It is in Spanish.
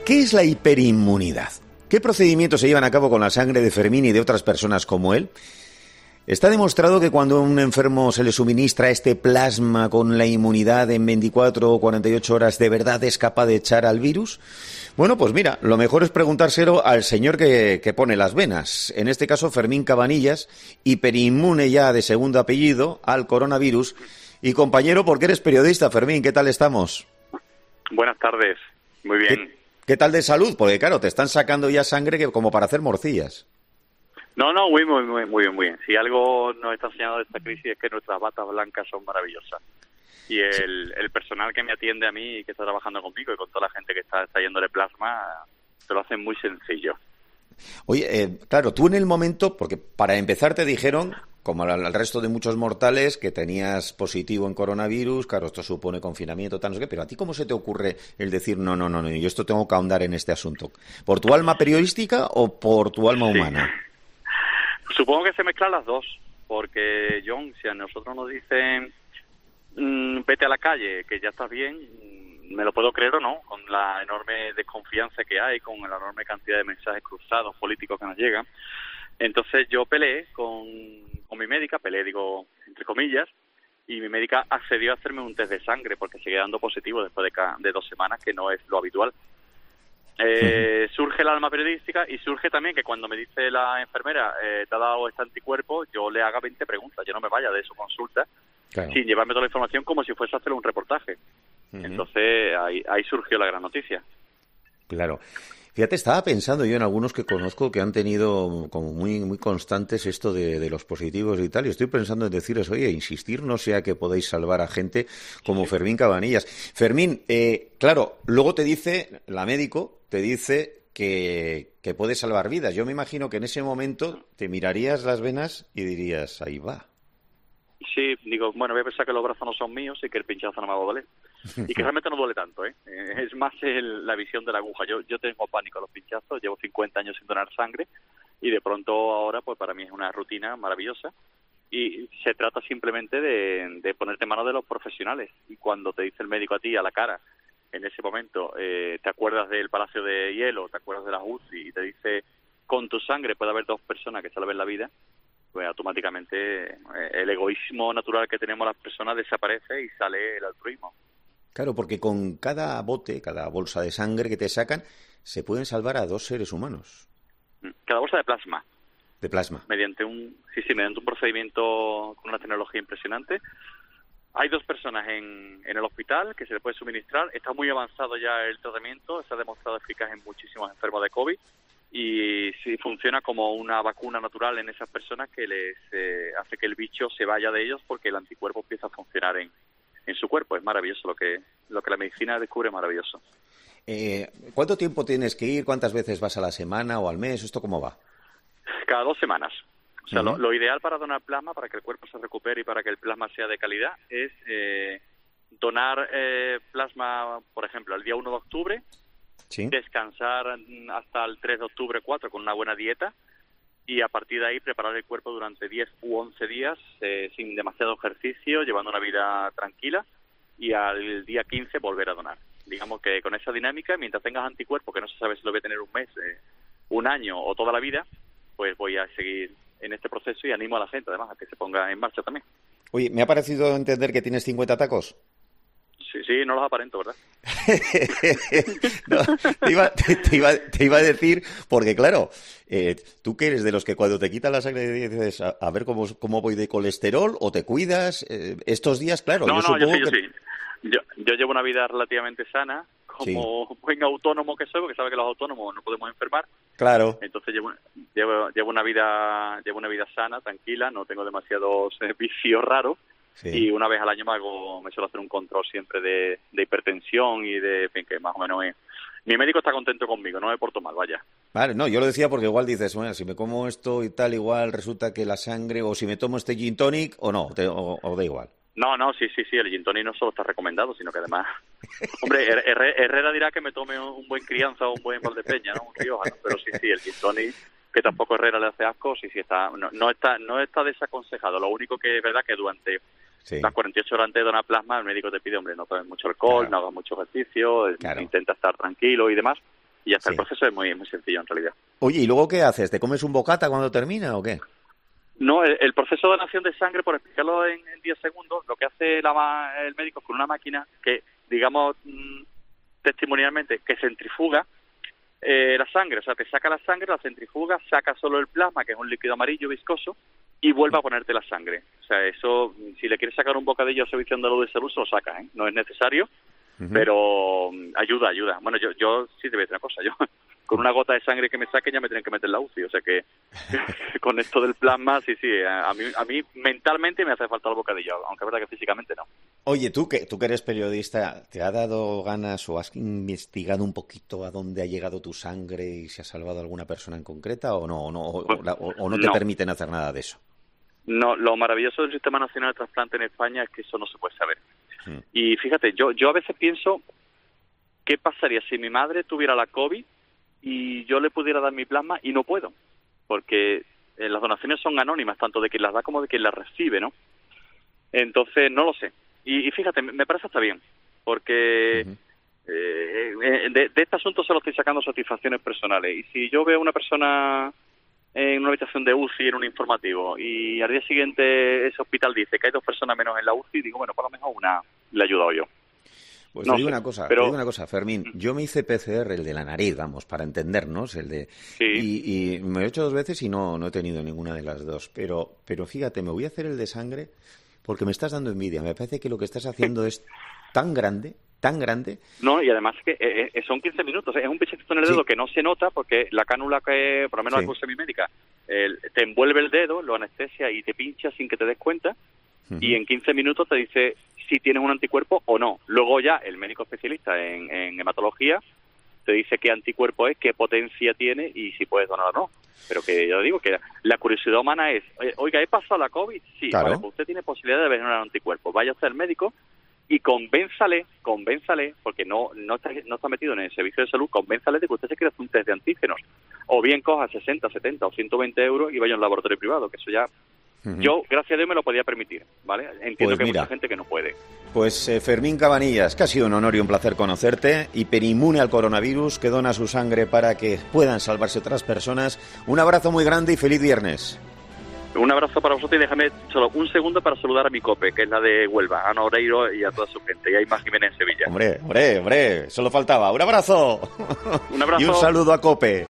¿Qué es la hiperinmunidad? ¿Qué procedimientos se llevan a cabo con la sangre de Fermín y de otras personas como él? Está demostrado que cuando a un enfermo se le suministra este plasma con la inmunidad en 24 o 48 horas, ¿de verdad es capaz de echar al virus? Bueno, pues mira, lo mejor es preguntárselo al señor que pone las venas. En este caso, Fermín Cabanillas, hiperinmune ya de segundo apellido al coronavirus. Y compañero, porque eres periodista, Fermín, ¿qué tal estamos? Buenas tardes, muy bien. ¿Qué tal de salud? Porque claro, te están sacando ya sangre que como para hacer morcillas. No, muy bien. Si algo nos está enseñando de esta crisis es que nuestras batas blancas son maravillosas. Y el personal que me atiende a mí y que está trabajando conmigo y con toda la gente que está yéndole plasma, se lo hacen muy sencillo. Oye, claro, tú en el momento, porque para empezar te dijeron, como al resto de muchos mortales, que tenías positivo en coronavirus, claro, esto supone confinamiento, tal, no sé qué, pero ¿a ti cómo se te ocurre el decir, no, yo esto tengo que ahondar en este asunto? ¿Por tu alma periodística o por tu alma humana? Supongo que se mezclan las dos, porque, John, si a nosotros nos dicen vete a la calle, que ya estás bien, me lo puedo creer o no, con la enorme desconfianza que hay, con la enorme cantidad de mensajes cruzados políticos que nos llegan. Entonces yo peleé con mi médica, digo entre comillas, y mi médica accedió a hacerme un test de sangre porque seguía dando positivo después de 2 semanas, que no es lo habitual. Surge el alma periodística y surge también que cuando me dice la enfermera te ha dado este anticuerpo, yo le haga 20 preguntas, yo no me vaya de su consulta sin llevarme toda la información como si fuese a hacer un reportaje. Entonces ahí surgió la gran noticia. Claro. Fíjate, estaba pensando yo en algunos que conozco que han tenido como muy constantes esto de los positivos y tal, y estoy pensando en decirles, oye, insistir no sea que podáis salvar a gente como Fermín Cabanillas. Fermín, claro, luego te dice, la médico te dice que puede salvar vidas. Yo me imagino que en ese momento te mirarías las venas y dirías, ahí va. Sí, digo, bueno, voy a pensar que los brazos no son míos y que el pinchazo no me va a doler. Y que realmente no duele tanto, ¿eh? Es más la visión de la aguja. Yo tengo pánico a los pinchazos, llevo 50 años sin donar sangre y de pronto ahora, pues para mí es una rutina maravillosa. Y se trata simplemente de ponerte en manos de los profesionales. Y cuando te dice el médico a ti, a la cara, en ese momento, te acuerdas del Palacio de Hielo, te acuerdas de la UCI y te dice, con tu sangre puede haber 2 personas que salven la vida, pues automáticamente el egoísmo natural que tenemos las personas desaparece y sale el altruismo. Claro, porque con cada bote, cada bolsa de sangre que te sacan, se pueden salvar a 2 seres humanos. Cada bolsa de plasma. De plasma. Mediante un procedimiento con una tecnología impresionante. Hay 2 personas en el hospital que se le puede suministrar. Está muy avanzado ya el tratamiento. Se ha demostrado eficaz en muchísimos enfermos de COVID. Y sí funciona como una vacuna natural en esas personas que les hace que el bicho se vaya de ellos porque el anticuerpo empieza a funcionar en su cuerpo. Es maravilloso lo que la medicina descubre, maravilloso. ¿Cuánto tiempo tienes que ir? ¿Cuántas veces vas a la semana o al mes? ¿Esto cómo va? Cada 2 semanas. O sea, lo ideal para donar plasma, para que el cuerpo se recupere y para que el plasma sea de calidad, es donar plasma, por ejemplo, el día 1 de octubre, ¿sí? Descansar hasta el 3 de octubre, 4, con una buena dieta, y a partir de ahí preparar el cuerpo durante 10 u 11 días sin demasiado ejercicio, llevando una vida tranquila, y al día 15 volver a donar. Digamos que con esa dinámica, mientras tengas anticuerpos, que no se sabe si lo voy a tener un mes, un año o toda la vida, pues voy a seguir en este proceso y animo a la gente además a que se ponga en marcha también. Oye, me ha parecido entender que tienes 50 tacos. Sí, no los aparento, ¿verdad? No, te iba a decir, porque claro, tú que eres de los que cuando te quitan la sangre dices, a ver cómo voy de colesterol, o te cuidas, estos días, claro. Yo sí. Yo llevo una vida relativamente sana, como buen autónomo que soy, porque sabe que los autónomos no podemos enfermar. Claro. Entonces llevo una vida sana, tranquila, no tengo demasiados vicios raros. Sí. Y una vez al año me suelo hacer un control siempre de hipertensión y en fin, que más o menos mi médico está contento conmigo, no me porto mal, vaya. Vale, no, yo lo decía porque igual dices, bueno, si me como esto y tal, igual resulta que la sangre, o si me tomo este gin tonic, o no, o da igual. No, sí, el gin tonic no solo está recomendado, sino que además, hombre, Herrera dirá que me tome un buen Crianza o un buen Valdepeña, ¿no? Un Rioja, ¿no? Pero sí, el gin tonic, que tampoco Herrera le hace asco, sí está, no está desaconsejado. Lo único que es verdad que durante las 48 horas antes de donar plasma, el médico te pide, hombre, no tomes mucho alcohol, no hagas mucho ejercicio, intenta estar tranquilo y demás. Y hasta Sí. el proceso es muy, muy sencillo en realidad. Oye, ¿y luego qué haces? ¿Te comes un bocata cuando termina o qué? No, el proceso de donación de sangre, por explicarlo en 10 segundos, lo que hace el médico es con una máquina que, digamos, testimonialmente, que centrifuga la sangre, o sea, te saca la sangre, la centrifuga, saca solo el plasma, que es un líquido amarillo viscoso, y vuelve a ponerte la sangre. O sea, eso, si le quieres sacar un bocadillo al Servicio Andaluz de Salud, se lo sacas, ¿eh? No es necesario, pero ayuda. Bueno, yo sí te voy a decir una cosa, yo con una gota de sangre que me saquen ya me tienen que meter en la UCI, o sea que con esto del plasma, sí, a mí mentalmente me hace falta el bocadillo, aunque es verdad que físicamente no. Oye, tú que eres periodista, ¿te ha dado ganas o has investigado un poquito a dónde ha llegado tu sangre y si ha salvado a alguna persona en concreta o no, o no te permiten hacer nada de eso? No, lo maravilloso del Sistema Nacional de Trasplante en España es que eso no se puede saber. Y fíjate, yo a veces pienso, ¿qué pasaría si mi madre tuviera la COVID y yo le pudiera dar mi plasma y no puedo? Porque las donaciones son anónimas, tanto de quien las da como de quien las recibe, ¿no? Entonces, no lo sé. Y fíjate, me parece hasta bien, porque de este asunto solo estoy sacando satisfacciones personales. Y si yo veo a una persona en una habitación de UCI en un informativo y al día siguiente ese hospital dice que hay 2 personas menos en la UCI, digo, bueno, por lo menos una le he ayudado yo. Pues no te digo sé, una cosa, Fermín. Yo me hice PCR, el de la nariz, vamos, para entendernos, el de y me lo he hecho 2 veces y no he tenido ninguna de las 2. Pero fíjate, me voy a hacer el de sangre porque me estás dando envidia. Me parece que lo que estás haciendo es tan grande. No, y además que son 15 minutos, es un pinchazo en el dedo que no se nota porque la cánula, que por lo menos la que uso semimédica, te envuelve el dedo, lo anestesia y te pincha sin que te des cuenta, y en 15 minutos te dice si tienes un anticuerpo o no. Luego ya el médico especialista en hematología te dice qué anticuerpo es, qué potencia tiene y si puedes donar o no. Pero que yo digo que la curiosidad humana es, oiga, ¿he pasado la COVID? Sí, claro. Vale, pues usted tiene posibilidad de generar un anticuerpo. Vaya usted al médico y convénzale, porque no está metido en el servicio de salud, convénzale de que usted se quiere hacer un test de antígenos. O bien coja 60, 70 o 120 euros y vaya a un laboratorio privado, que eso ya... Yo, gracias a Dios, me lo podía permitir, ¿vale? Entiendo que hay mucha gente que no puede. Pues Fermín Cabanillas, que ha sido un honor y un placer conocerte, hiperinmune al coronavirus, que dona su sangre para que puedan salvarse otras personas. Un abrazo muy grande y feliz viernes. Un abrazo para vosotros y déjame solo un segundo para saludar a mi COPE, que es la de Huelva, a Ana Oreiro y a toda su gente, y a Isma Jiménez en Sevilla. Hombre, solo faltaba. ¡Un abrazo! Un abrazo. Y un saludo a COPE.